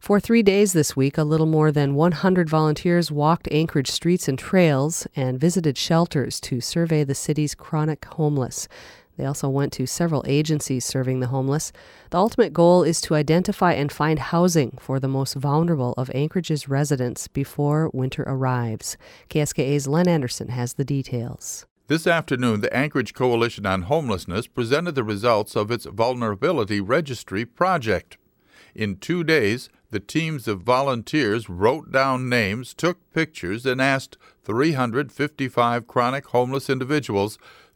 For 3 days this week, a little more than 100 volunteers walked Anchorage streets and trails and visited shelters to survey the city's chronic homeless. They also went to several agencies serving the homeless. The ultimate goal is to identify and find housing for the most vulnerable of Anchorage's residents before winter arrives. KSKA's Len Anderson has the details. This afternoon, the Anchorage Coalition on Homelessness presented the results of its Vulnerability Registry project. In 2 days, the teams of volunteers wrote down names, took pictures, and asked 355 chronic homeless individuals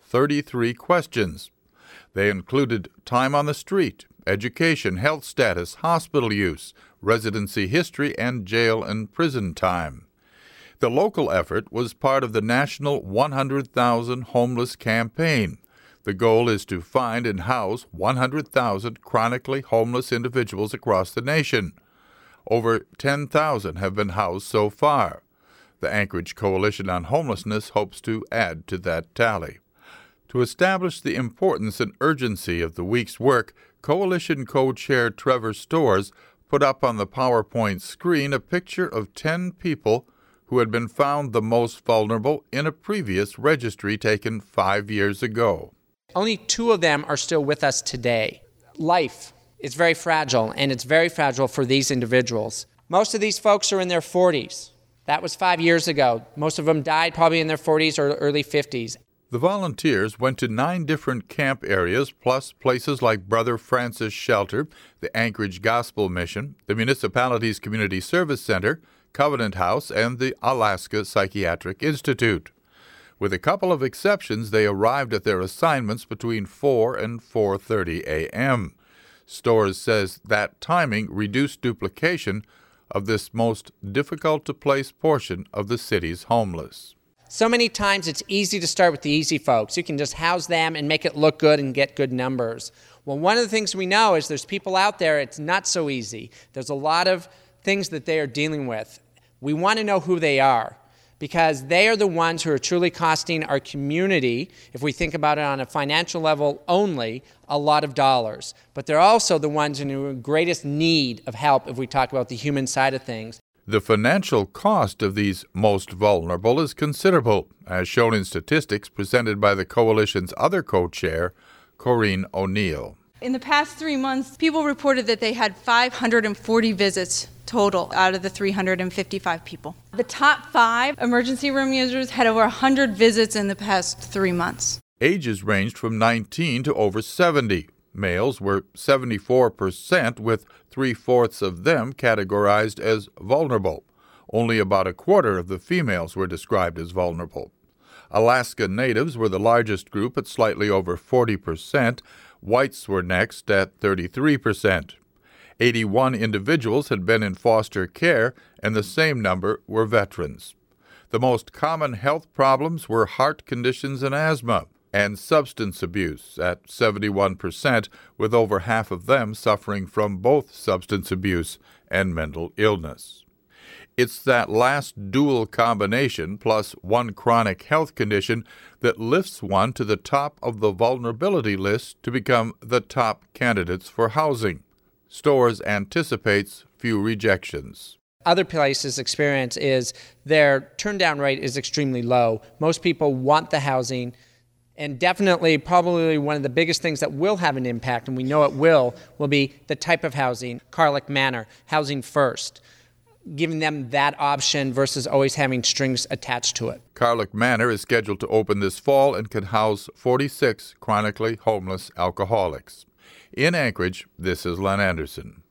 33 questions. They included time on the street, education, health status, hospital use, residency history, and jail and prison time. The local effort was part of the national 100,000 Homeless campaign. The goal is to find and house 100,000 chronically homeless individuals across the nation. Over 10,000 have been housed so far. The Anchorage Coalition on Homelessness hopes to add to that tally. To establish the importance and urgency of the week's work, Coalition co-chair Trevor Storrs put up on the PowerPoint screen a picture of 10 people who had been found the most vulnerable in a previous registry taken 5 years ago. Only 2 of them are still with us today. Life is very fragile, and it's very fragile for these individuals. Most of these folks are in their 40s. That was 5 years ago. Most of them died probably in their 40s or early 50s. The volunteers went to 9 different camp areas, plus places like Brother Francis Shelter, the Anchorage Gospel Mission, the municipality's Community Service Center, Covenant House, and the Alaska Psychiatric Institute. With a couple of exceptions, they arrived at their assignments between 4 and 4:30 a.m. Storrs says that timing reduced duplication of this most difficult-to-place portion of the city's homeless. So many times it's easy to start with the easy folks. You can just house them and make it look good and get good numbers. Well, one of the things we know is there's people out there, it's not so easy. There's a lot of things that they are dealing with. We want to know who they are, because they are the ones who are truly costing our community, if we think about it on a financial level only, a lot of dollars. But they're also the ones in greatest need of help if we talk about the human side of things. The financial cost of these most vulnerable is considerable, as shown in statistics presented by the Coalition's other co-chair, Corinne O'Neill. In the past 3 months, people reported that they had 540 visits total out of the 355 people. The top 5 emergency room users had over 100 visits in the past 3 months. Ages ranged from 19 to over 70. Males were 74%, with 3/4 of them categorized as vulnerable. Only about a quarter of the females were described as vulnerable. Alaska Natives were the largest group at slightly over 40%. Whites were next at 33%. 81 individuals had been in foster care, and the same number were veterans. The most common health problems were heart conditions and asthma, and substance abuse at 71%, with over half of them suffering from both substance abuse and mental illness. It's that last dual combination, plus one chronic health condition, that lifts one to the top of the vulnerability list to become the top candidates for housing. Storrs anticipates few rejections. Other places' experience is their turn-down rate is extremely low. Most people want the housing, and definitely probably one of the biggest things that will have an impact, and we know it will be the type of housing, Carlick Manor, housing first, giving them that option versus always having strings attached to it. Carlick Manor is scheduled to open this fall and can house 46 chronically homeless alcoholics. In Anchorage, this is Len Anderson.